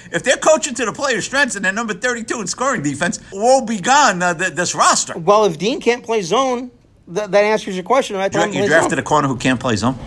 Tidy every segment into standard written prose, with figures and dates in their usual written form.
if they're coaching to the players' strengths and they're number 32 in scoring defense, woe be gone this roster. Well, if Dean can't play zone, that answers your question. Right? You drafted a corner who can't play zone?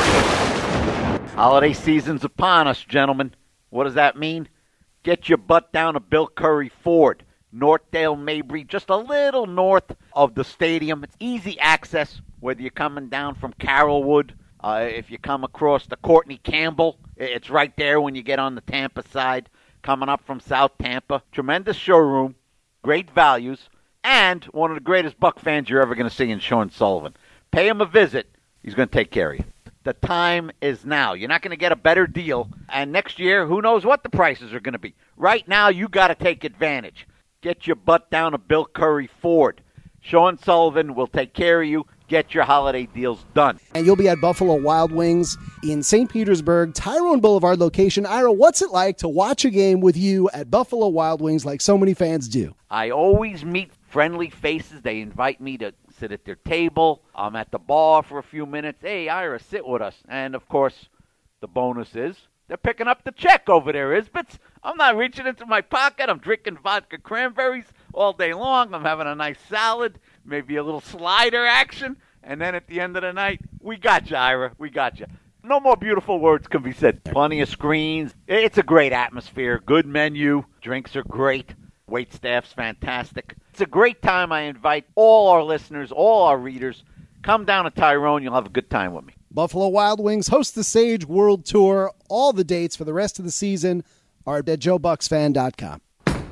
Holiday season's upon us, gentlemen. What does that mean? Get your butt down to Bill Curry Ford, Northdale, Mabry, just a little north of the stadium. It's easy access, whether you're coming down from Carrollwood, if you come across the Courtney Campbell, it's right there when you get on the Tampa side, coming up from South Tampa. Tremendous showroom, great values, and one of the greatest Buck fans you're ever going to see in Sean Sullivan. Pay him a visit. He's going to take care of you. The time is now. You're not going to get a better deal. And next year, who knows what the prices are going to be. Right now, you got to take advantage. Get your butt down to Bill Curry Ford. Sean Sullivan will take care of you. Get your holiday deals done. And you'll be at Buffalo Wild Wings in St. Petersburg, Tyrone Boulevard location. Ira, what's it like to watch a game with you at Buffalo Wild Wings like so many fans do? I always meet friendly faces. They invite me to sit at their table. I'm at the bar for a few minutes. Hey, Ira, sit with us. And, of course, the bonus is they're picking up the check over there, Isbits. I'm not reaching into my pocket. I'm drinking vodka cranberries all day long. I'm having a nice salad, maybe a little slider action. And then at the end of the night, we got you, Ira. We got you. No more beautiful words can be said. Plenty of screens. It's a great atmosphere. Good menu. Drinks are great. Wait staff's fantastic. It's a great time. I invite all our listeners, all our readers, come down to Tyrone. You'll have a good time with me. Buffalo Wild Wings host the Sage World Tour. All the dates for the rest of the season are at JoeBucksFan.com.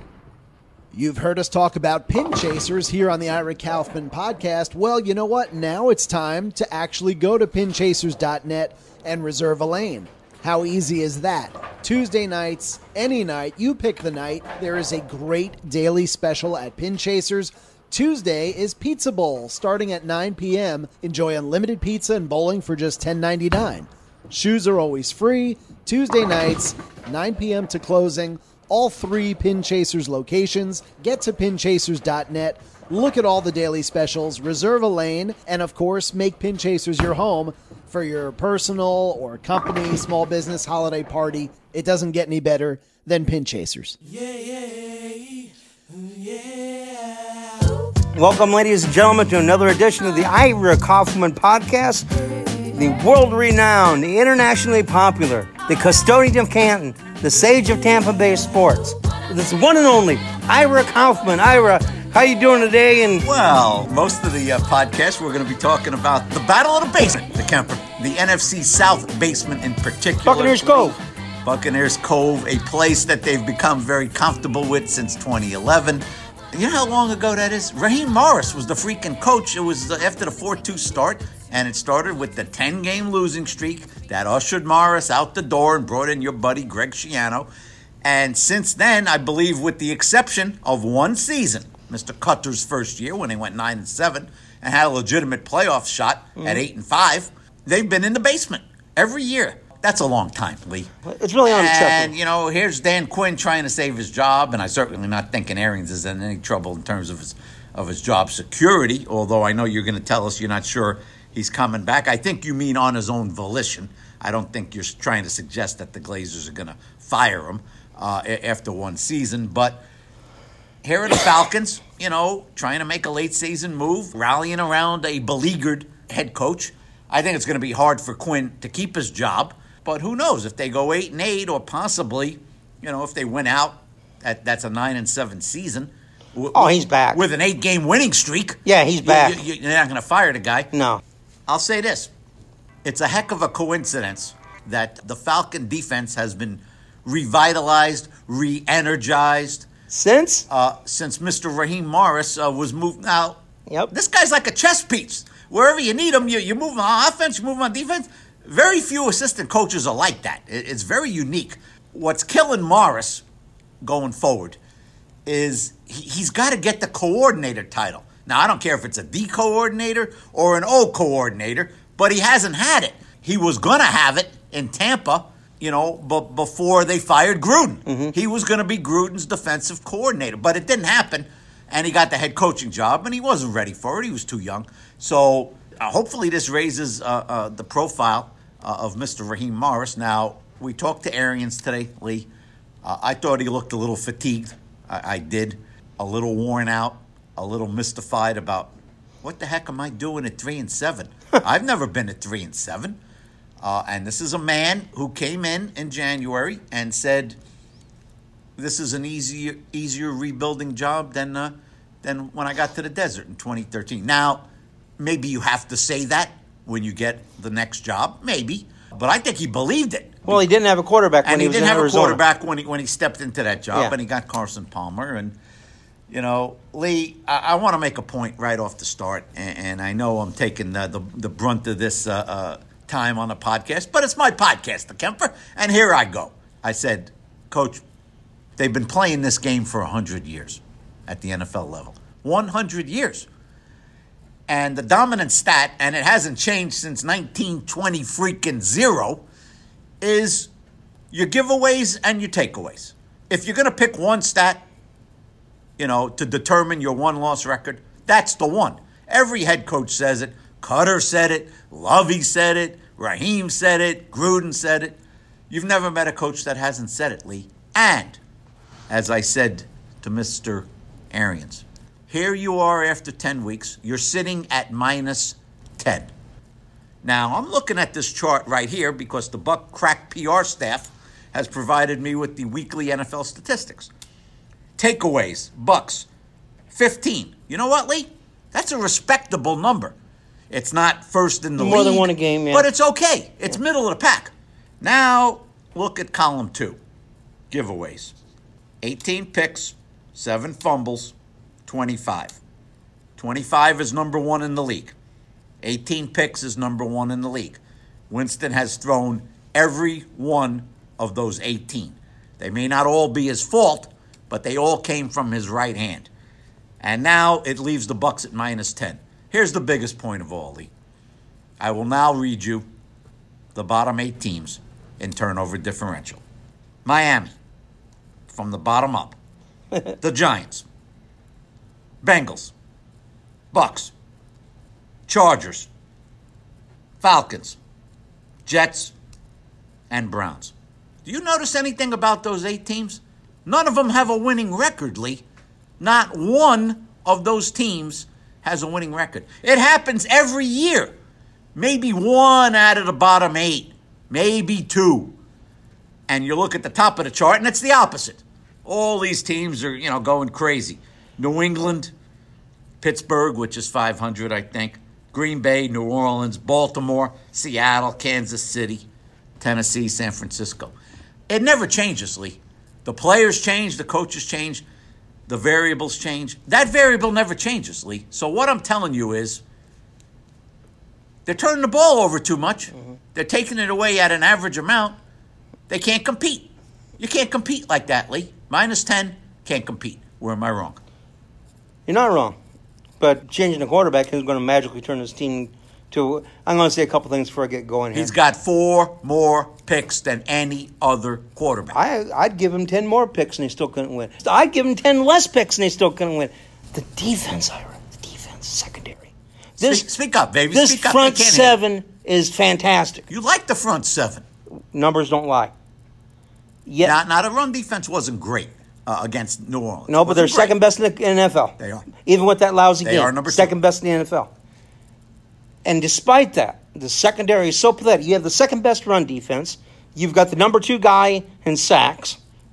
You've heard us talk about pin chasers here on the Ira Kaufman podcast. Well, you know what? Now it's time to actually go to pinchasers.net and reserve a lane. How easy is that? Tuesday nights, any night, you pick the night. There is a great daily special at Pin Chasers. Tuesday is Pizza Bowl, starting at 9 p.m. Enjoy unlimited pizza and bowling for just $10.99. Shoes are always free. Tuesday nights, 9 p.m. to closing. All 3 Pin Chasers locations. Get to pinchasers.net. Look at all the daily specials, reserve a lane, and of course, make Pin Chasers your home for your personal or company, small business, holiday party. It doesn't get any better than Pin Chasers. Welcome, ladies and gentlemen, to another edition of the Ira Kaufman podcast. The world-renowned, the internationally popular, the custodian of Canton, the sage of Tampa Bay sports. This one and only Ira Kaufman. Ira, how you doing today? And well, most of the podcast we're going to be talking about the Battle of the Basement, the Kemper, the NFC South basement in particular. Buccaneers Cove. Buccaneers Cove, a place that they've become very comfortable with since 2011. You know how long ago that is? Raheem Morris was the freaking coach. It was after the 4-2 start, and it started with the 10-game losing streak that ushered Morris out the door and brought in your buddy Greg Schiano. And since then, I believe with the exception of one season, Mr. Cutter's first year when they went 9-7 and had a legitimate playoff shot at 8-5, they've been in the basement every year. That's a long time, Lee. It's really unacceptable. And, you know, here's Dan Quinn trying to save his job, and I'm certainly not thinking Arians is in any trouble in terms of his job security, although I know you're going to tell us you're not sure he's coming back. I think you mean on his own volition. I don't think you're trying to suggest that the Glazers are going to fire him after one season. But here are the Falcons, you know, trying to make a late-season move, rallying around a beleaguered head coach. I think it's going to be hard for Quinn to keep his job. But who knows, if they go 8-8 or possibly, you know, if they win out, that's a 9-7 season. He's back. With an 8-game winning streak. Yeah, he's back. You're not going to fire the guy. No. I'll say this. It's a heck of a coincidence that the Falcon defense has been revitalized, re-energized. Since Mr. Raheem Morris was moved. Now, Yep. This guy's like a chess piece. Wherever you need him, you move him on offense, you move him on defense. Very few assistant coaches are like that. It's very unique. What's killing Morris going forward is he's got to get the coordinator title. Now, I don't care if it's a D coordinator or an O coordinator, but he hasn't had it. He was going to have it in Tampa, you know, but before they fired Gruden. Mm-hmm. He was going to be Gruden's defensive coordinator, but it didn't happen, and he got the head coaching job, and he wasn't ready for it. He was too young. So hopefully this raises the profile of Mr. Raheem Morris. Now, we talked to Arians today, Lee. I thought he looked a little fatigued. I did. A little worn out, a little mystified about what the heck am I doing at 3-7? I've never been at 3-7. And this is a man who came in January and said, this is an easier rebuilding job than when I got to the desert in 2013. Now, maybe you have to say that when you get the next job, maybe. But I think he believed it. Well, he didn't have a quarterback when he was in Arizona. And he didn't have a quarterback when he stepped into that job, Yeah. and he got Carson Palmer. And, you know, Lee, I want to make a point right off the start, and I know I'm taking the brunt of this time on the podcast, but it's my podcast, the Kemper, and here I go. I said, Coach, they've been playing this game for 100 years at the NFL level. 100 years. And the dominant stat, and it hasn't changed since 1920 freaking zero, is your giveaways and your takeaways. If you're going to pick one stat, you know, to determine your one-loss record, that's the one. Every head coach says it. Cutter said it. Lovey said it. Raheem said it. Gruden said it. You've never met a coach that hasn't said it, Lee. And, as I said to Mr. Arians, here you are after 10 weeks. You're sitting at -10. Now, I'm looking at this chart right here because the Buck Crack PR staff has provided me with the weekly NFL statistics. Takeaways, Bucks, 15. You know what, Lee? That's a respectable number. It's not first in the league. More than one a game, yeah. But it's okay. It's middle of the pack. Now, look at column 2. Giveaways. 18 picks, 7 fumbles, 25. 25 is number 1 in the league. 18 picks is number 1 in the league. Winston has thrown every one of those 18. They may not all be his fault, but they all came from his right hand. And now it leaves the Bucks at -10. Here's the biggest point of all, Lee. I will now read you the bottom 8 teams in turnover differential. Miami, from the bottom up. The Giants. Bengals. Bucks. Chargers. Falcons. Jets. And Browns. Do you notice anything about those 8 teams? None of them have a winning record, Lee. Not one of those teams has a winning record. It happens every year. Maybe 1 out of the bottom 8. Maybe 2. And you look at the top of the chart, and it's the opposite. All these teams are, going crazy. New England, Pittsburgh, which is 500, I think. Green Bay, New Orleans, Baltimore, Seattle, Kansas City, Tennessee, San Francisco. It never changes, Lee. The players change, the coaches change, the variables change. That variable never changes, Lee. So what I'm telling you is they're turning the ball over too much. Mm-hmm. They're taking it away at an average amount. They can't compete. You can't compete like that, Lee. -10, can't compete. Where am I wrong? You're not wrong. But changing the quarterback is going to magically turn this team to... I'm going to say a couple things before I get going here. He's got 4 more picks than any other quarterback. I'd give him 10 more picks and they still couldn't win. I'd give him 10 less picks and they still couldn't win. The defense, Ira. The defense, secondary. Speak up, baby. This Speak up. front 7 is fantastic. You like the front 7. Numbers don't lie. Yeah. Now, the run defense wasn't great against New Orleans. No, but they're second best in the NFL. They are. Even with that lousy game. They are number 2. Second best in the NFL. And despite that, the secondary is so pathetic. You have the second best run defense. You've got the number 2 guy in sacks.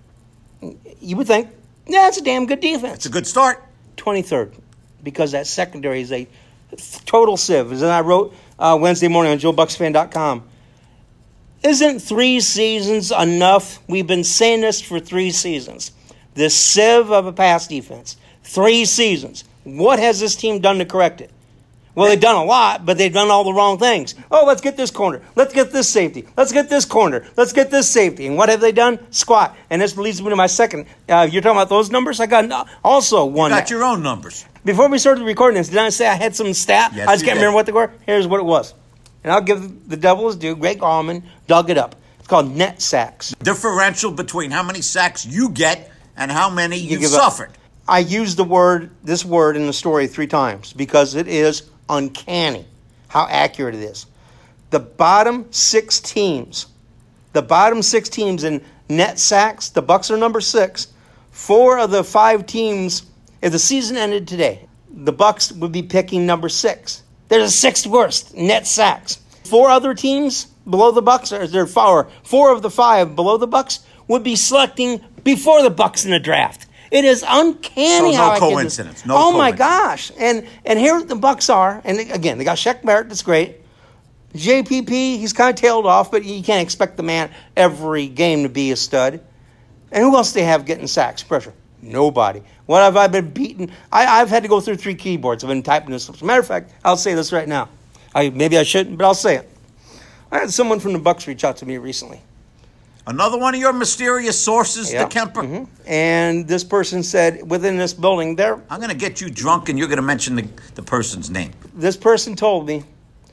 You would think, it's a damn good defense. It's a good start. 23rd, because that secondary is a total sieve. As I wrote Wednesday morning on JoeBucksFan.com, isn't 3 seasons enough? We've been saying this for 3 seasons. This sieve of a pass defense. 3 seasons. What has this team done to correct it? Well, they've done a lot, but they've done all the wrong things. Oh, let's get this corner. Let's get this safety. Let's get this corner. Let's get this safety. And what have they done? Squat. And this leads me to my second. You're talking about those numbers? I got also one. You got your own numbers. Before we started recording this, did I say I had some stat? Yes, I just can't remember what they were. Here's what it was. And I'll give the devil his due. Greg Allman dug it up. It's called net sacks. Differential between how many sacks you get and how many you've suffered. I used this word in the story 3 times because it is uncanny how accurate it is. The bottom 6 teams in net sacks. The Bucs are number 6. 4 of the 5 teams, if the season ended today, the Bucs would be picking number 6. They're the 6th worst net sacks. 4 other teams below the Bucs, or they're 4 of the 5 below the Bucs would be selecting before the Bucs in the draft. It is uncanny So how no I can coincidence. just, No oh my coincidence. gosh! And here the Bucs are, and again they got Shaq Barrett. That's great. JPP, he's kind of tailed off, but you can't expect the man every game to be a stud. And who else do they have getting sacks? Pressure. Nobody. What have I been beaten? I've had to go through 3 keyboards. I've been typing this. As a matter of fact, I'll say this right now. Maybe I shouldn't, but I'll say it. I had someone from the Bucs reach out to me recently. Another one of your mysterious sources, Yeah. the Kemper. And this person said within this building, I'm going to get you drunk, and you're going to mention the person's name. this person told me,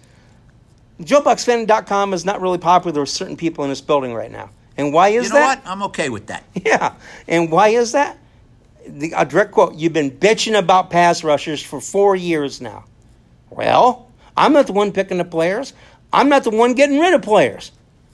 JoeBucksFan.com is not really popular with certain people in this building right now. And why is You know that? what? I'm okay with that. Yeah. And why is that? A direct quote, you've been bitching about pass rushers for 4 years now. Well, I'm not the one picking the players. I'm not the one getting rid of players.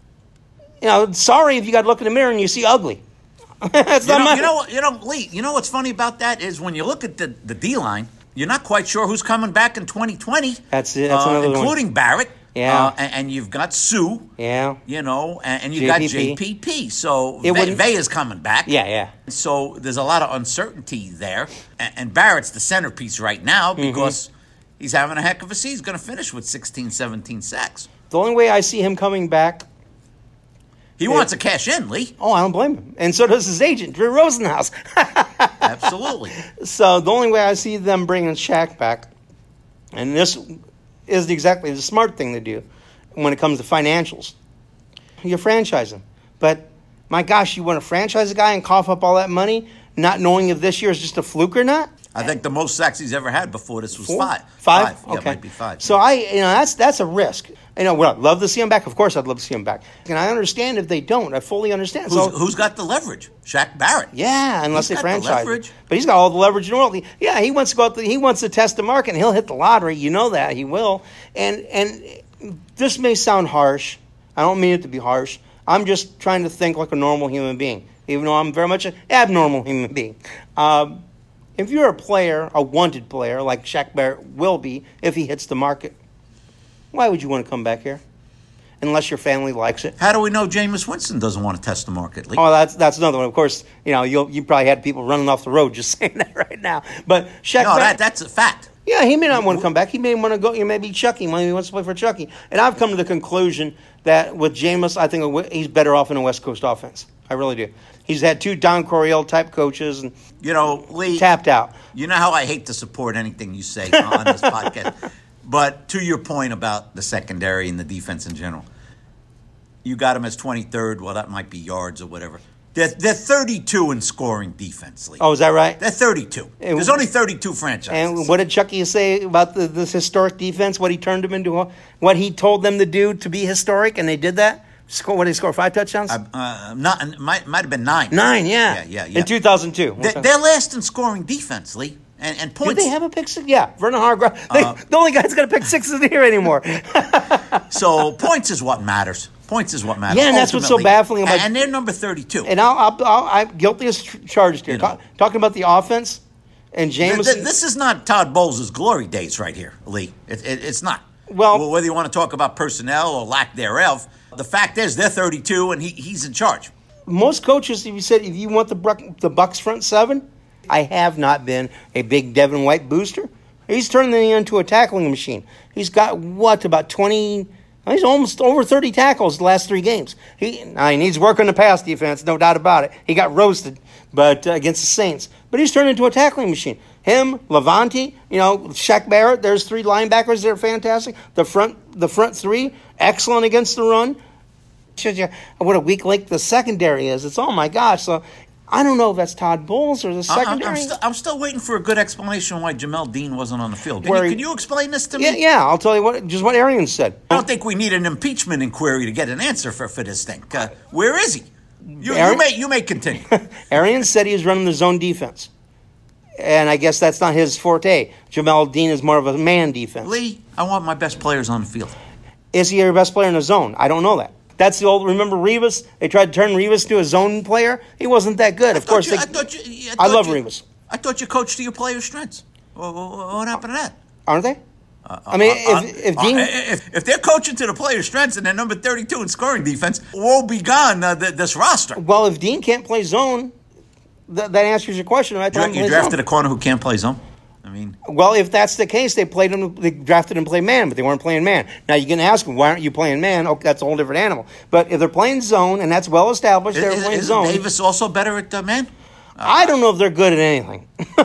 Sorry if you got to look in the mirror and you see ugly. That's not my... Lee, you know what's funny about that is when you look at the D-line, you're not quite sure who's coming back in 2020. That's it. That's another one. Including Barrett. Yeah. And you've got Sue. Yeah. And you've got JPP. So Veya's coming back. Yeah. So there's a lot of uncertainty there. And Barrett's the centerpiece right now because he's having a heck of a season. He's going to finish with 16, 17 sacks. The only way I see him coming back... He wants to cash in, Lee. Oh, I don't blame him. And so does his agent, Drew Rosenhaus. Absolutely. So the only way I see them bringing Shaq back, and this isn't exactly the smart thing to do when it comes to financials, you franchise him. But, my gosh, you want to franchise a guy and cough up all that money, not knowing if this year is just a fluke or not? I think the most sacks he's ever had before this was 5. 5? Yeah, Okay. it might be 5. So that's a risk. Would I love to see him back? Of course I'd love to see him back. And I understand if they don't. I fully understand. Who's got the leverage? Shaq Barrett. Yeah, unless He's they got the franchise. leverage. But he's got all the leverage in the world. He wants to go out. He wants to test the market, and he'll hit the lottery. You know that he will. And this may sound harsh. I don't mean it to be harsh. I'm just trying to think like a normal human being, even though I'm very much an abnormal human being. If you're a player, a wanted player like Shaq Barrett will be if he hits the market, why would you want to come back here? Unless your family likes it. How do we know Jameis Winston doesn't want to test the market, Lee? Oh, that's another one. Of course, you probably had people running off the road just saying that right now. But Shaq Barrett, that's a fact. yeah, he may not want to come back. He may want to go. Maybe Chucky. Maybe he wants to play for Chucky. And I've come to the conclusion that with Jameis, I think he's better off in a West Coast offense. I really do. He's had 2 Don Coryell type coaches and Lee, tapped out. You know how I hate to support anything you say on this podcast. But to your point about the secondary and the defense in general, you got him as 23rd. Well, that might be yards or whatever. They're 32 in scoring defense, Lee. Oh, is that right? They're 32. There's only 32 franchises. And what did Chucky say about this historic defense? What he turned them into? What he told them to do to be historic, and they did that? What did he score? 5 touchdowns? Might have been 9. 9, yeah. Yeah. In 2002. They're last in scoring defense, Lee. And points. Did they have a pick six? Yeah, Vernon Hargrove. The only guy that's going to pick sixes in here anymore. So points is what matters. Points is what matters. Yeah, and that's what's so baffling about. And they're number 32. And I'm guilty as charged here. Talking about the offense and Jameson. This is not Todd Bowles' glory days right here, Lee. It's not. Well, whether you want to talk about personnel or lack thereof, the fact is they're 32 and he's in charge. Most coaches, if you want the Bucs front 7, I have not been a big Devin White booster. He's turning it into a tackling machine. He's got about 20. He's almost over 30 tackles the last 3 games. He needs work on the pass defense, no doubt about it. He got roasted, but against the Saints. But he's turned into a tackling machine. Him, Levante, Shaq Barrett. There's 3 linebackers that are fantastic. The front 3, excellent against the run. Shows you what a weak link the secondary is. It's oh my gosh. So I don't know if that's Todd Bowles or the secondary. I'm still waiting for a good explanation why Jamel Dean wasn't on the field. Can you explain this to me? Yeah, I'll tell you what Arians said. I don't think we need an impeachment inquiry to get an answer for this thing. Where is he? You may continue. Arians said he was running the zone defense. And I guess that's not his forte. Jamel Dean is more of a man defense. Lee, I want my best players on the field. Is he your best player in the zone? I don't know that. That's the old. Remember Rivas? They tried to turn Rivas to a zone player. He wasn't that good. Of course, I love Rivas. I thought you coached to your players' strengths. What happened to that? Aren't they? I mean, if Dean, if they're coaching to the players' strengths and they're number 32 in scoring defense, woe be gone this roster. Well, if Dean can't play zone, that answers your question. Right? You drafted a corner who can't play zone. I mean, well, if that's the case, they drafted him to play man, but they weren't playing man. Now you can ask them, why aren't you playing man? Oh, that's a whole different animal. But if they're playing zone, and that's well established, they're playing zone. Is Davis also better at man? I don't know if they're good at anything.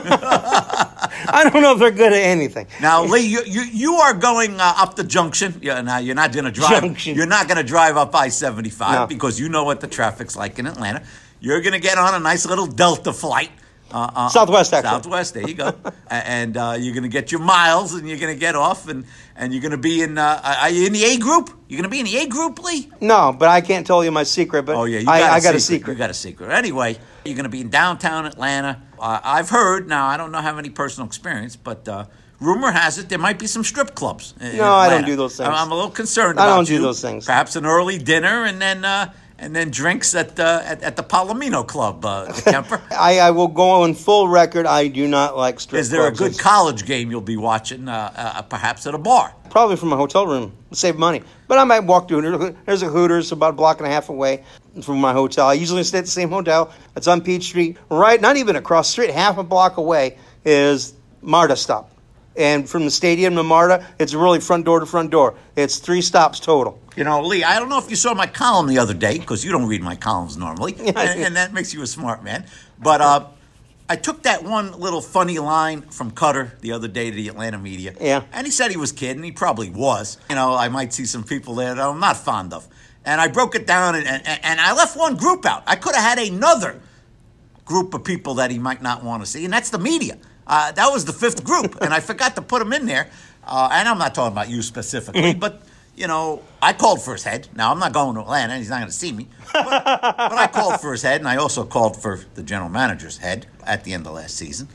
I don't know if they're good at anything. Now, Lee, you are going up the junction. Yeah, now you're not going to drive. Junction. You're not going to drive up I-75 No. because you know what the traffic's like in Atlanta. You're going to get on a nice little Delta flight. Southwest, actually. Southwest, there you go. And you're going to get your miles, and you're going to get off, and you're going to be in. Are you in the A group? You're going to be in the A group, Lee? No, but I can't tell you my secret. But I got a secret. You got a secret. Anyway, you're going to be in downtown Atlanta. I've heard. Now I don't know have any personal experience, but rumor has it there might be some strip clubs. No, I don't do those things. I'm a little concerned. I about don't do you. those things. Perhaps an early dinner, and then drinks at the Palomino Club, Kemper. I will go on full record. I do not like strip clubs. Is there a good college game you'll be watching, perhaps at a bar? Probably from a hotel room. Save money. But I might walk to there's a Hooters about a block and a half away from my hotel. I usually stay at the same hotel. It's on Peach Street. Right, not even across the street, half a block away is MARTA stop. And from the stadium to MARTA, it's really front door to front door. It's 3 stops total. You know, Lee, I don't know if you saw my column the other day, because you don't read my columns normally, and that makes you a smart man. But I took that one little funny line from Cutter the other day to the Atlanta media. Yeah. And he said he was kidding. He probably was. You know, I might see some people there that I'm not fond of. And I broke it down, and I left one group out. I could have had another group of people that he might not want to see, and that's the media. That was the 5th group, and I forgot to put him in there. And I'm not talking about you specifically, but, you know, I called for his head. Now, I'm not going to Atlanta. He's not going to see me. But I called for his head, and I also called for the general manager's head at the end of last season.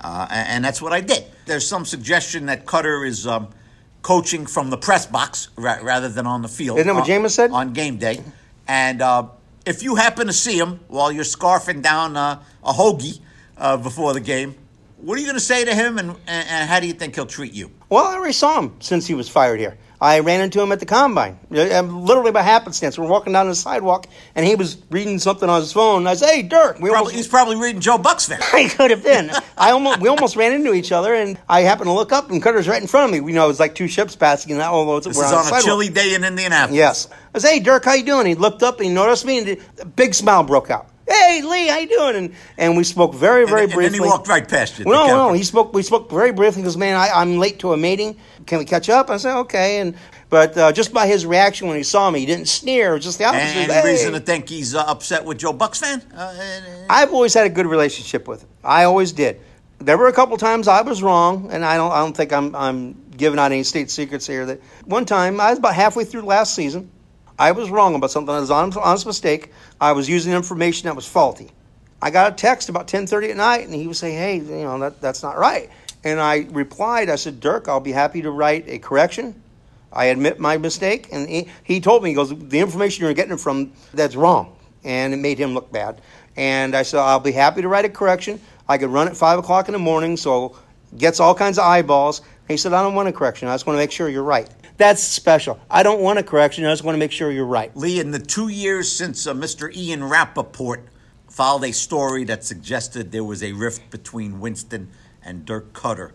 And that's what I did. There's some suggestion that Cutter is coaching from the press box rather than on the field. Isn't that what Jameis said? On game day. And if you happen to see him while you're scarfing down a hoagie before the game, what are you going to say to him, and how do you think he'll treat you? Well, I already saw him since he was fired here. I ran into him at the Combine, literally by happenstance. We're walking down the sidewalk, and he was reading something on his phone. And I said, "Hey, Dirk." He's probably reading Joe Buck's fan. He could have been. We almost ran into each other, and I happened to look up, and Cutter's right in front of me. You know, it was like 2 ships passing, and This is on a chilly day in Indianapolis. Yes. I said, "Hey, Dirk, how you doing?" He looked up, and he noticed me, and a big smile broke out. "Hey, Lee, how you doing?" And we spoke very, very briefly. And then he walked right past you. No. We spoke very briefly. He goes, "Man, I'm late to a meeting. Can we catch up?" I said, "Okay." But just by his reaction when he saw me, he didn't sneer. It was just the opposite. Any reason to think he's upset with Joe Buck's fan? I've always had a good relationship with him. I always did. There were a couple times I was wrong, and I don't think I'm giving out any state secrets here. That one time, I was about halfway through last season. I was wrong about something. It was an honest mistake. I was using information that was faulty. I got a text about 10:30 at night, and he was saying, "Hey, you know, that's not right." And I replied, I said, "Dirk, I'll be happy to write a correction. I admit my mistake." And he told me, he goes, "The information you're getting from, that's wrong." And it made him look bad. And I said, "I'll be happy to write a correction. I could run at 5 o'clock in the morning, so it gets all kinds of eyeballs." And he said, "I don't want a correction. I just want to make sure you're right." That's special. I don't want a correction. I just want to make sure you're right. Lee, in the 2 years since Mr. Ian Rappaport filed a story that suggested there was a rift between Winston and Dirk Cutter,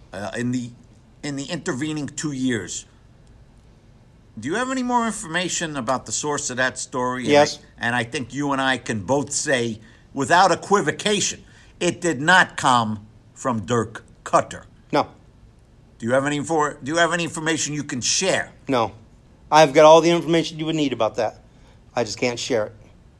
in the intervening 2 years, do you have any more information about the source of that story? Yes. And I think you and I can both say, without equivocation, it did not come from Dirk Cutter. No. Do you have any information you can share? No. I've got all the information you would need about that. I just can't share it.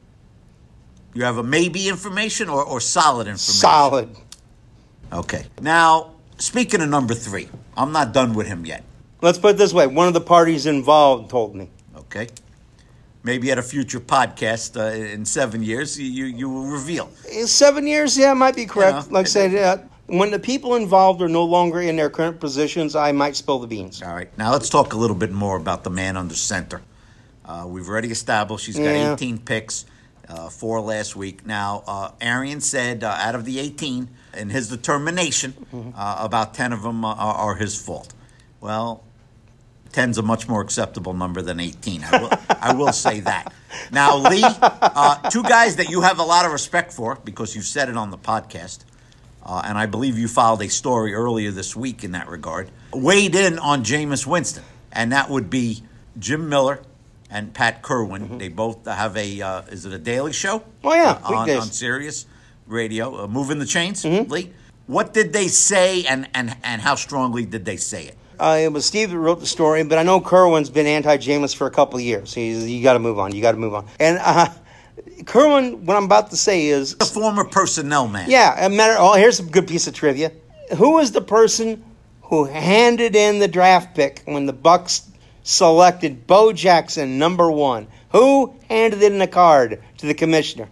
You have a maybe information or solid information? Solid. Okay. Now, speaking of number 3, I'm not done with him yet. Let's put it this way. One of the parties involved told me. Okay. Maybe at a future podcast in 7 years, you will reveal. 7 years, yeah, might be correct. You know, like I said, when the people involved are no longer in their current positions, I might spill the beans. All right. Now let's talk a little bit more about the man under center. We've already established he's got 18 picks, 4 last week. Now, Arian said out of the 18, in his determination, about 10 of them are his fault. Well, 10's a much more acceptable number than 18. I will say that. Now, Lee, 2 guys that you have a lot of respect for because you've said it on the podcast, and I believe you filed a story earlier this week in that regard, weighed in on Jameis Winston, and that would be Jim Miller and Pat Kerwin. They both have is it a daily show? Oh, yeah, on Sirius Radio, Moving the Chains, Lee. What did they say, and how strongly did they say it? It was Steve that wrote the story, but I know Kerwin's been anti-Jameis for a couple of years. You got to move on. You got to move on. And Kerwin, what I'm about to say is a former personnel man. Yeah. Here's a good piece of trivia. Who was the person who handed in the draft pick when the Bucs selected Bo Jackson, number 1? Who handed in the card to the commissioner?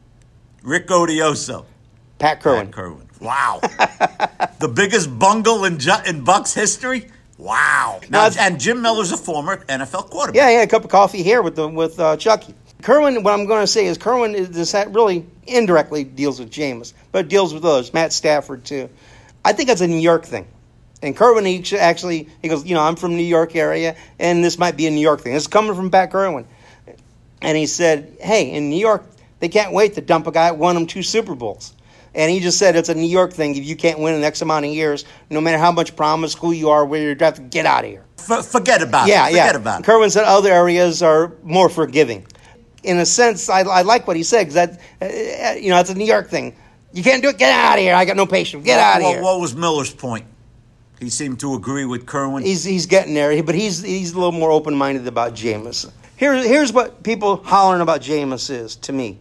Rick Odioso. Pat Kerwin. Pat Kerwin. Wow. The biggest bungle in Bucs history? Wow. Now, and Jim Miller's a former NFL quarterback. Yeah, a cup of coffee here with Chucky. Kerwin, what I'm going to say is Kerwin really indirectly deals with Jameis, but deals with others, Matt Stafford too. I think that's a New York thing. And Kerwin, he goes, I'm from New York area, and this might be a New York thing. This is coming from Pat Kerwin. And he said, hey, in New York, they can't wait to dump a guy that won them 2 Super Bowls. And he just said it's a New York thing. If you can't win in X amount of years, no matter how much promise, who you are, where you're drafted, get out of here. Forget about it. Forget about it. Kerwin said other areas are more forgiving. In a sense, I like what he said, because it's a New York thing. You can't do it. Get out of here. I got no patience. Get out of here. What was Miller's point? He seemed to agree with Kerwin. He's getting there, but he's a little more open-minded about Jameis. Here's what people hollering about Jameis is to me.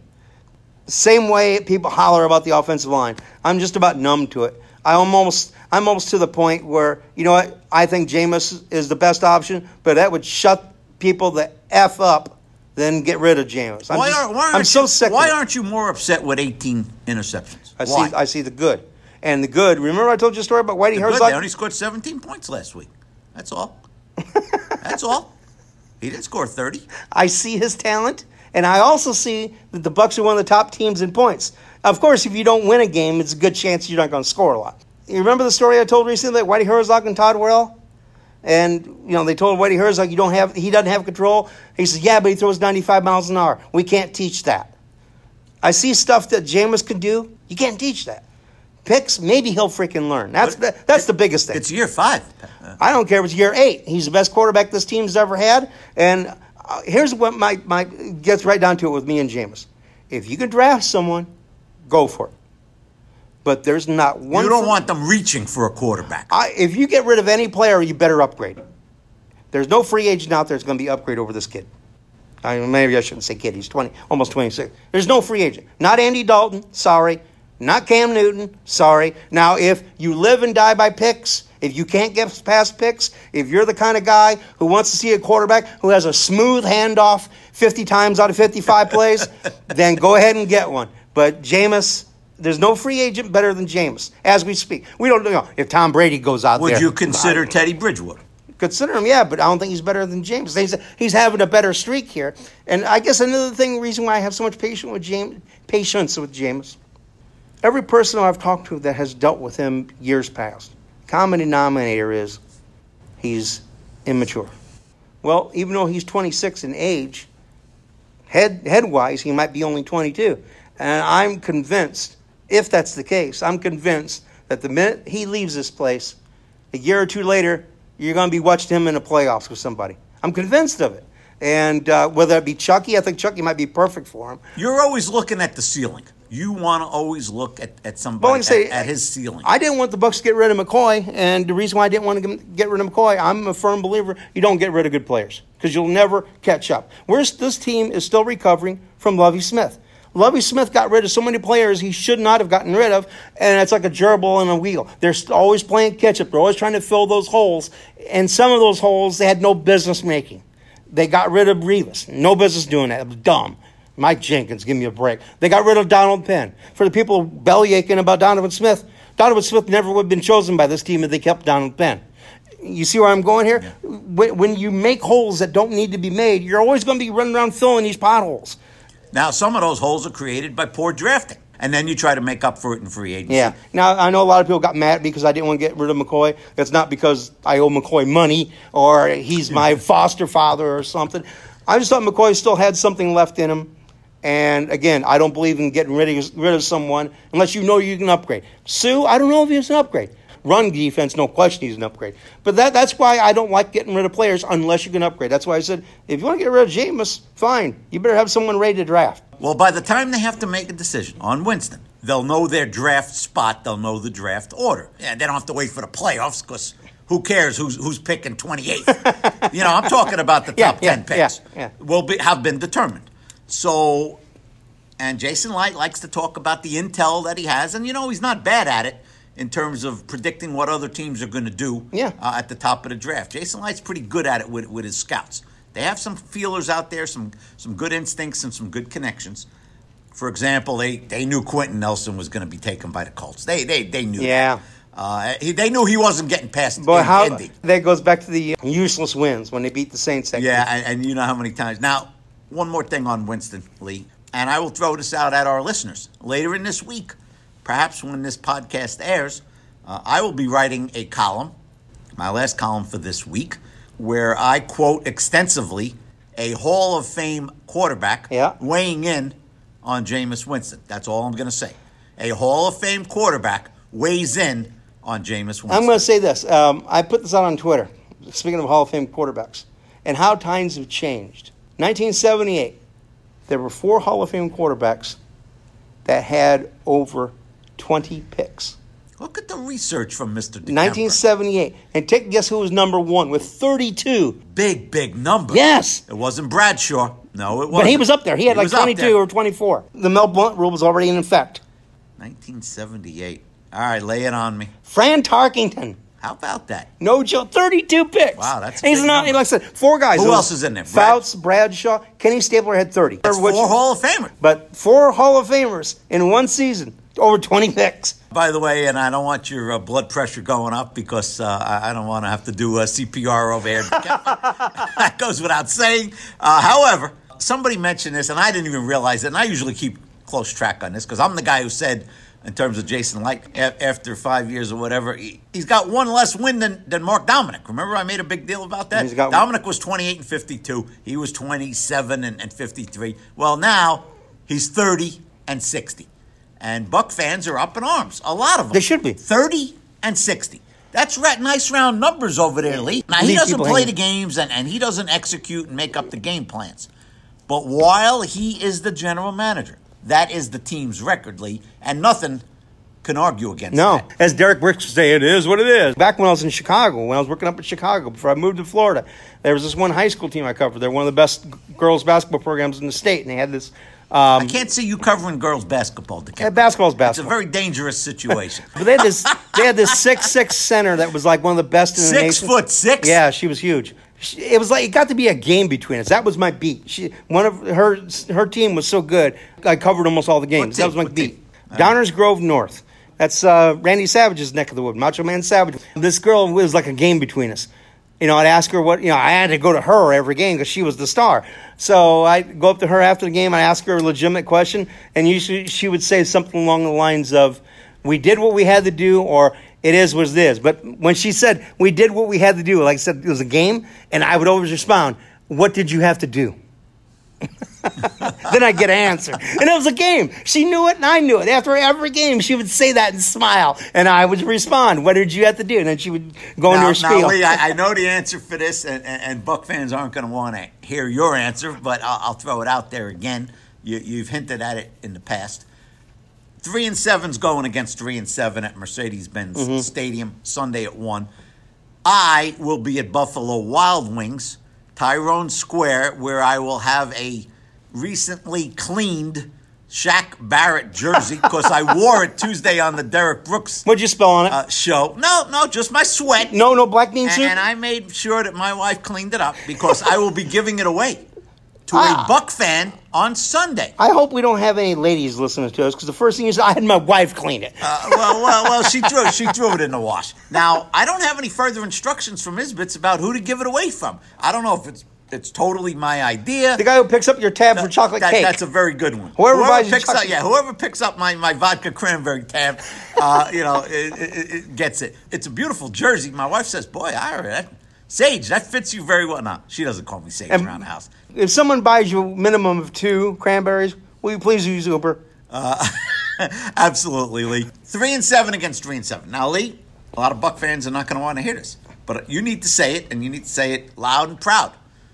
Same way people holler about the offensive line. I'm just about numb to it. I'm almost to the point where, you know what, I think Jameis is the best option, but that would shut people the F up than get rid of Jameis. I'm so sick of it. Why aren't you more upset with 18 interceptions? I see the good. And the good, remember I told you a story about Whitey Herzog? They only scored 17 points last week. That's all. That's all. He didn't score 30. I see his talent. And I also see that the Bucs are one of the top teams in points. Of course, if you don't win a game, it's a good chance you're not going to score a lot. You remember the story I told recently about Whitey Herzog and Todd Worrell? And, they told Whitey Herzog he doesn't have control. He says, yeah, but he throws 95 miles an hour. We can't teach that. I see stuff that Jameis can do. You can't teach that. Picks, maybe he'll freaking learn. That's the biggest thing. It's year 5. I don't care if it's year 8. He's the best quarterback this team's ever had. And here's what my gets right down to it with me and Jameis. If you can draft someone, go for it. But there's not one. You don't want them reaching for a quarterback. If you get rid of any player, you better upgrade. There's no free agent out there that's going to be upgrade over this kid. Maybe I shouldn't say kid. He's 20, almost 26. There's no free agent. Not Andy Dalton. Sorry. Not Cam Newton. Sorry. Now, if you live and die by picks, if you can't get past picks, if you're the kind of guy who wants to see a quarterback who has a smooth handoff 50 times out of 55 plays, then go ahead and get one. But Jameis, there's no free agent better than Jameis as we speak. We don't know if Tom Brady goes out there. Would you consider Teddy Bridgewater? Consider him, yeah, but I don't think he's better than Jameis. He's having a better streak here. And I guess another reason why I have so much patience with Jameis, every person I've talked to that has dealt with him years past, common denominator is he's immature. Well, even though he's 26 in age, head-wise, he might be only 22. And I'm convinced, if that's the case, I'm convinced that the minute he leaves this place, a year or two later, you're going to be watching him in the playoffs with somebody. I'm convinced of it. And whether it be Chucky, I think Chucky might be perfect for him. You're always looking at the ceiling. You want to always look at somebody at his ceiling. I didn't want the Bucs to get rid of McCoy, and the reason why I didn't want to get rid of McCoy, I'm a firm believer you don't get rid of good players because you'll never catch up. This team is still recovering from Lovie Smith. Lovie Smith got rid of so many players he should not have gotten rid of, and it's like a gerbil in a wheel. They're always playing catch-up. They're always trying to fill those holes, and some of those holes they had no business making. They got rid of Revis. No business doing that. It was dumb. Mike Jenkins, give me a break. They got rid of Donald Penn. For the people bellyaching about Donovan Smith never would have been chosen by this team if they kept Donald Penn. You see where I'm going here? Yeah. When you make holes that don't need to be made, you're always going to be running around filling these potholes. Now, some of those holes are created by poor drafting, and then you try to make up for it in free agency. Yeah. Now, I know a lot of people got mad because I didn't want to get rid of McCoy. That's not because I owe McCoy money or he's my foster father or something. I just thought McCoy still had something left in him. And, again, I don't believe in getting rid of someone unless you know you can upgrade. Sue, I don't know if he's an upgrade. Run defense, no question he's an upgrade. But that's why I don't like getting rid of players unless you can upgrade. That's why I said, if you want to get rid of Jameis, fine. You better have someone ready to draft. Well, by the time they have to make a decision on Winston, they'll know their draft spot. They'll know the draft order. Yeah, they don't have to wait for the playoffs because who cares who's picking 28th? I'm talking about the top 10 picks. Will have been determined. So, and Jason Light likes to talk about the intel that he has. And, he's not bad at it in terms of predicting what other teams are going to do at the top of the draft. Jason Light's pretty good at it with his scouts. They have some feelers out there, some good instincts and some good connections. For example, they knew Quentin Nelson was going to be taken by the Colts. They knew that. They knew he wasn't getting past Indy. That goes back to the useless wins when they beat the Saints. Yeah, and you know how many times. Now, one more thing on Winston, Lee, and I will throw this out at our listeners. Later in this week, perhaps when this podcast airs, I will be writing a column, my last column for this week, where I quote extensively a Hall of Fame quarterback weighing in on Jameis Winston. That's all I'm going to say. A Hall of Fame quarterback weighs in on Jameis Winston. I'm going to say this. I put this out on Twitter, speaking of Hall of Fame quarterbacks, and how times have changed. 1978, there were 4 Hall of Fame quarterbacks that had over 20 picks. Look at the research from Mr. DeKemper. 1978. And guess who was number 1 with 32? Big number. Yes. It wasn't Bradshaw. No, it wasn't. But he was up there. He had like 22 or 24. The Mel Blount rule was already in effect. 1978. All right, lay it on me. Fran Tarkington. How about that? No joke. 32 picks. Wow, that's a big number. Like I said, 4 guys. Who else is in there? Fouts, Bradshaw, Kenny Stabler had 30. That's 4 Hall of Famers. But 4 Hall of Famers in one season. Over 20 picks. By the way, and I don't want your blood pressure going up because I don't want to have to do CPR over here. That goes without saying. However, somebody mentioned this, and I didn't even realize it, and I usually keep close track on this because I'm the guy who said, in terms of Jason Light, after 5 years or whatever, he's got 1 less win than Mark Dominic. Remember I made a big deal about that? Dominic was 28-52. He was 27-53. Well, now he's 30-60. And Buck fans are up in arms. A lot of them. They should be. 30-60. That's nice round numbers over there, Lee. Now, he doesn't play the games and he doesn't execute and make up the game plans. But while he is the general manager, that is the team's record, Lee, and nothing can argue against that. As Derek Brooks would say, it is what it is. Back when I was in Chicago, when I was working up in Chicago, before I moved to Florida, there was this one high school team I covered. They're one of the best girls basketball programs in the state, and they had this... I can't see you covering girls basketball. Basketball's basketball. It's a very dangerous situation. But they had this 6'6" center that was like one of the best in the nation. 6'6"? Yeah, she was huge. It was like it got to be a game between us. That was my beat. One of her team was so good. I covered almost all the games. That was my beat. Downers Grove North. That's Randy Savage's neck of the wood. Macho Man Savage. This girl was like a game between us. I'd ask her I had to go to her every game because she was the star. So I'd go up to her after the game, I'd ask her a legitimate question, and usually she would say something along the lines of, we did what we had to do, or it is what it is. But when she said, we did what we had to do, like I said, it was a game, and I would always respond, what did you have to do? Then I'd get an answer. And it was a game. She knew it and I knew it. After every game, she would say that and smile. And I would respond, what did you have to do? And then she would go into her spiel. Now, Lee, I know the answer for this, and Buck fans aren't going to want to hear your answer, but I'll throw it out there again. You've hinted at it in the past. 3-7's going against 3-7 at Mercedes-Benz Stadium Sunday at 1. I will be at Buffalo Wild Wings, Tyrone Square, where I will have a recently cleaned Shaq Barrett jersey because I wore it Tuesday on the Derek Brooks. What'd you spell on it? Show. No, just my sweat. No black bean soup? And I made sure that my wife cleaned it up because I will be giving it away. to a Buck fan on Sunday. I hope we don't have any ladies listening to us, because the first thing is I had my wife clean it. Well, she threw it in the wash. Now, I don't have any further instructions from Isbitz about who to give it away from. I don't know if it's totally my idea. The guy who picks up your tab for chocolate cake. That's a very good one. Whoever picks up my vodka cranberry tab, it gets it. It's a beautiful jersey. My wife says, "Boy, that Sage, that fits you very well." No, she doesn't call me Sage around the house. If someone buys you a minimum of 2 cranberries, will you please use Uber? Absolutely, Lee. 3-7 against 3-7. Now, Lee, a lot of Buck fans are not going to want to hear this, but you need to say it, and you need to say it loud and proud.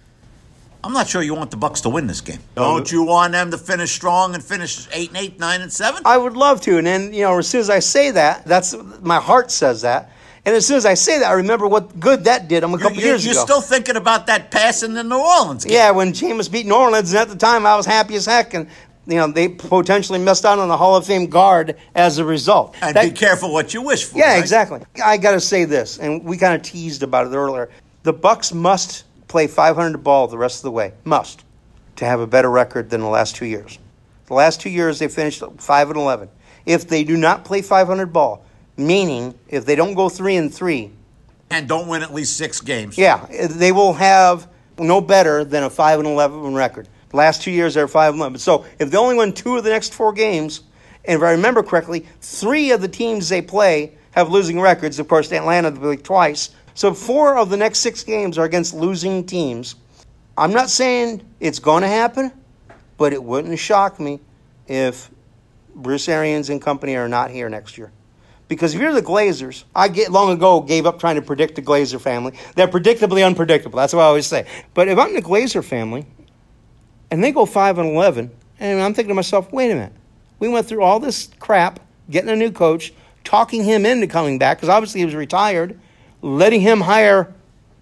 I'm not sure you want the Bucks to win this game. Don't you want them to finish strong and finish 8-8, 9-7? I would love to, and then as soon as I say that, that's my heart says that. And as soon as I say that, I remember what good that did a couple years ago. You're still thinking about that pass in the New Orleans game. Yeah, when Jameis beat New Orleans, and at the time I was happy as heck, and they potentially missed out on the Hall of Fame guard as a result. And be careful what you wish for. Yeah, right? exactly. I got to say this, and we kind of teased about it earlier. The Bucks must play 500 ball the rest of the way. Must. To have a better record than the last 2 years. The last 2 years they finished 5-11. If they do not play 500 ball, meaning if they don't go 3-3 and don't win at least 6 games, they will have no better than a 5-11 record. The last 2 years they're 5-11. So if they only win 2 of the next 4 games, and if I remember correctly, 3 of the teams they play have losing records. Of course, Atlanta they played twice. So 4 of the next 6 games are against losing teams. I'm not saying it's going to happen, but it wouldn't shock me if Bruce Arians and company are not here next year. Because if you're the Glazers, long ago gave up trying to predict the Glazer family. They're predictably unpredictable. That's what I always say. But if I'm the Glazer family, and they go 5-11, and I'm thinking to myself, wait a minute. We went through all this crap, getting a new coach, talking him into coming back, because obviously he was retired, letting him hire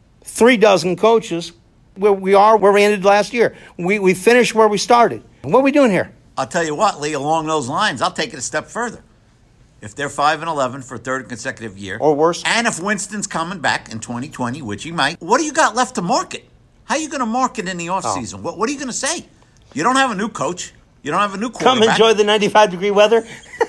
36 coaches. Where we are, where we ended last year. We finished where we started. What are we doing here? I'll tell you what, Lee, along those lines, I'll take it a step further. If they're 5-11 for a third consecutive year, or worse, and if Winston's coming back in 2020, which he might, what do you got left to market? How are you going to market in the offseason? What are you going to say? You don't have a new coach. You don't have a new quarterback. Come enjoy the 95-degree weather.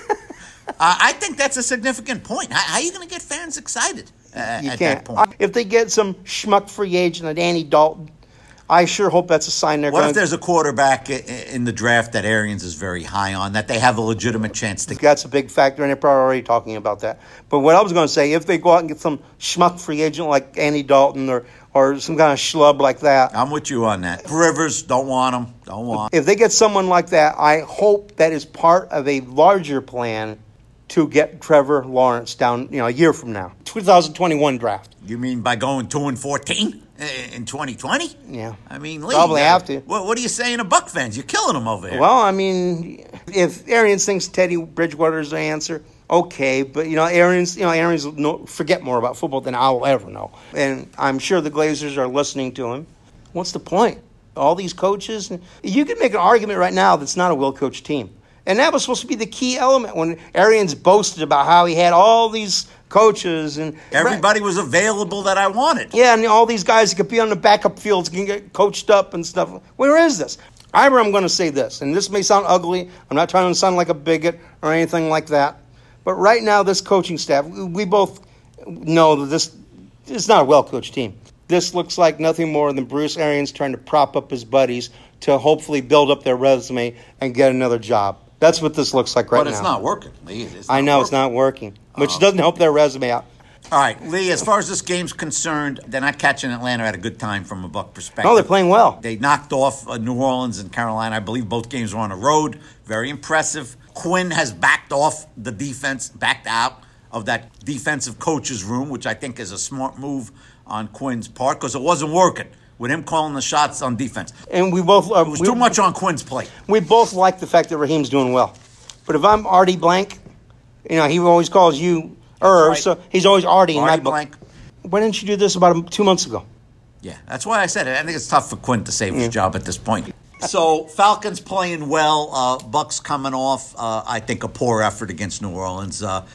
I think that's a significant point. How are you going to get fans excited at that point? If they get some schmuck free agent like Andy Dalton, I sure hope that's a sign they're going to... What if there's a quarterback in the draft that Arians is very high on, that they have a legitimate chance to get? That's a big factor, and they're probably already talking about that. But what I was going to say, if they go out and get some schmuck free agent like Andy Dalton or some kind of schlub like that... I'm with you on that. Rivers, don't want him. Don't want him. If they get someone like that, I hope that is part of a larger plan to get Trevor Lawrence down, a year from now. 2021 draft. You mean by going 2-14 in 2020? Yeah. I mean, Lee, probably have to. What are you saying to Buck fans? You're killing them over here. Well, I mean, if Arians thinks Teddy Bridgewater is the answer, okay. But, Arians will forget more about football than I'll ever know. And I'm sure the Glazers are listening to him. What's the point? All these coaches. You can make an argument right now that's not a well-coached team. And that was supposed to be the key element when Arians boasted about how he had all these coaches. And everybody was available that I wanted. Yeah, and all these guys that could be on the backup fields can get coached up and stuff. Where is this? I'm going to say this, and this may sound ugly. I'm not trying to sound like a bigot or anything like that. But right now, this coaching staff, we both know that this is not a well-coached team. This looks like nothing more than Bruce Arians trying to prop up his buddies to hopefully build up their resume and get another job. That's what this looks like right now. But it's not working, Lee. It's not working, which doesn't help their resume out. All right, Lee, as far as this game's concerned, they're not catching Atlanta at a good time from a Buck perspective. No, they're playing well. They knocked off New Orleans and Carolina. I believe both games were on the road. Very impressive. Quinn has backed off the defense, backed out of that defensive coach's room, which I think is a smart move on Quinn's part because it wasn't working with him calling the shots on defense. And we both... it was too much on Quinn's plate. We both like the fact that Raheem's doing well. But if I'm Artie Blank, he always calls you Irv, right. So he's always Artie in my book. Blank. Why didn't you do this about 2 months ago? Yeah, that's why I said it. I think it's tough for Quinn to save his job at this point. So Falcons playing well. Bucks coming off, I think, a poor effort against New Orleans.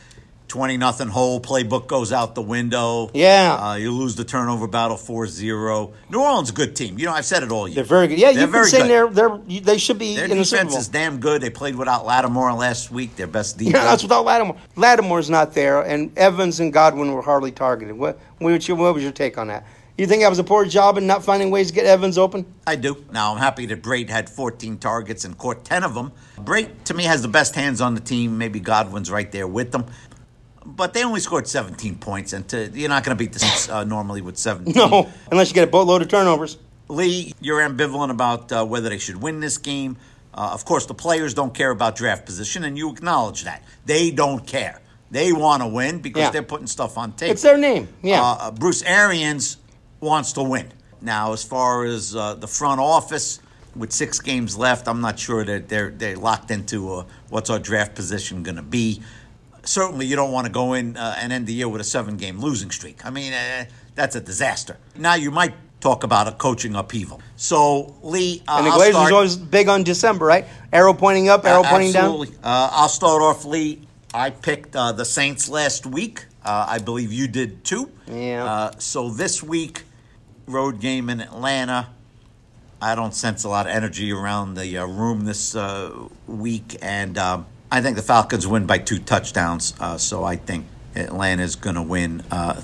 20-0 hole. Playbook goes out the window. Yeah. You lose the turnover battle 4-0. New Orleans is a good team. You know, I've said it all year. They're very good. Yeah, They're you've been very saying good. they should be Their in the Super defense Bowl. is damn good. They played without Lattimore last week, their best defense. Yeah, that's without Lattimore. Lattimore's not there, and Evans and Godwin were hardly targeted. What was your take on that? You think that was a poor job in not finding ways to get Evans open? I do. Now, I'm happy that Brate had 14 targets and caught 10 of them. Brate, to me, has the best hands on the team. Maybe Godwin's right there with them. But they only scored 17 points, and you're not going to beat the Saints normally with 17. No, unless you get a boatload of turnovers. Lee, you're ambivalent about whether they should win this game. Of course, the players don't care about draft position, and you acknowledge that. They don't care. They want to win because they're putting stuff on tape. It's their name, yeah. Bruce Arians wants to win. Now, as far as the front office, with 6 games left, I'm not sure that they're locked into what's our draft position going to be. Certainly, you don't want to go in and end the year with a 7-game losing streak. I mean, that's a disaster. Now, you might talk about a coaching upheaval. So, Lee, and the Glazers are always big on December, right? Arrow pointing up, arrow pointing down. Absolutely. I'll start off, Lee. I picked the Saints last week. I believe you did too. Yeah. So this week, road game in Atlanta. I don't sense a lot of energy around the room this week, and I think the Falcons win by 2 touchdowns. So I think Atlanta's going to win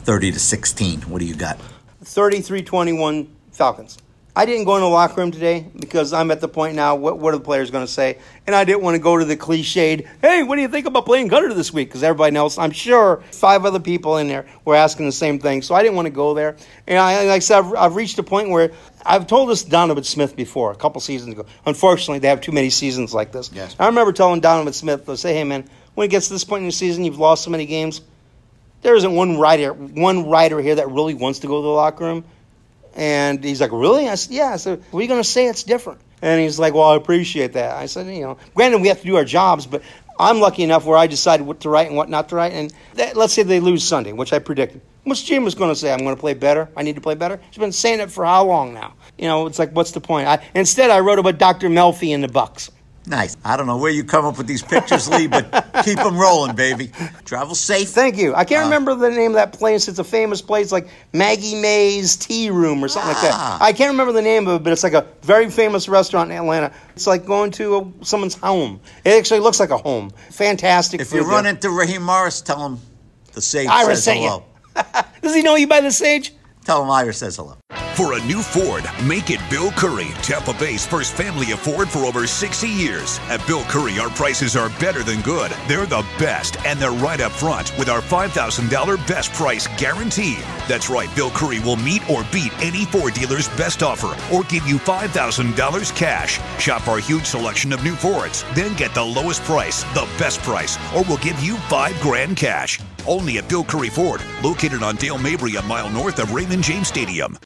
30-16. What do you got? 33-21 Falcons. I didn't go in the locker room today because I'm at the point now, what are the players going to say? And I didn't want to go to the cliched, hey, what do you think about playing Gunner this week? Because everybody knows, I'm sure 5 other people in there were asking the same thing. So I didn't want to go there. And like I said, I've reached a point where I've told this to Donovan Smith before, a couple seasons ago. Unfortunately, they have too many seasons like this. Yes. I remember telling Donovan Smith, they'll say, hey, man, when it gets to this point in the season, you've lost so many games, there isn't one writer here that really wants to go to the locker room. And he's like, really? I said, yeah. I said, what are you going to say? It's different. And he's like, well, I appreciate that. I said, granted, we have to do our jobs, but I'm lucky enough where I decide what to write and what not to write. And let's say they lose Sunday, which I predicted. What's Jim was going to say? I'm going to play better. I need to play better. She's been saying it for how long now? It's like, what's the point? Instead, I wrote about Dr. Melfi and the Bucks. Nice. I don't know where you come up with these pictures, Lee, but keep them rolling, baby. Travel safe. Thank you. I can't remember the name of that place. It's a famous place like Maggie Mae's Tea Room or something like that. I can't remember the name of it, but it's like a very famous restaurant in Atlanta. It's like going to someone's home. It actually looks like a home. Fantastic If food you run there. into Raheem Morris, tell him the Sage Ira says sent hello. you. Does he know you by the Sage? Tell him Ira says hello. For a new Ford, make it Bill Curry, Tampa Bay's first family of Ford for over 60 years. At Bill Curry, our prices are better than good. They're the best, and they're right up front with our $5,000 best price guarantee. That's right, Bill Curry will meet or beat any Ford dealer's best offer or give you $5,000 cash. Shop our huge selection of new Fords, then get the lowest price, the best price, or we'll give you $5,000 cash. Only at Bill Curry Ford, located on Dale Mabry, a mile north of Raymond James Stadium.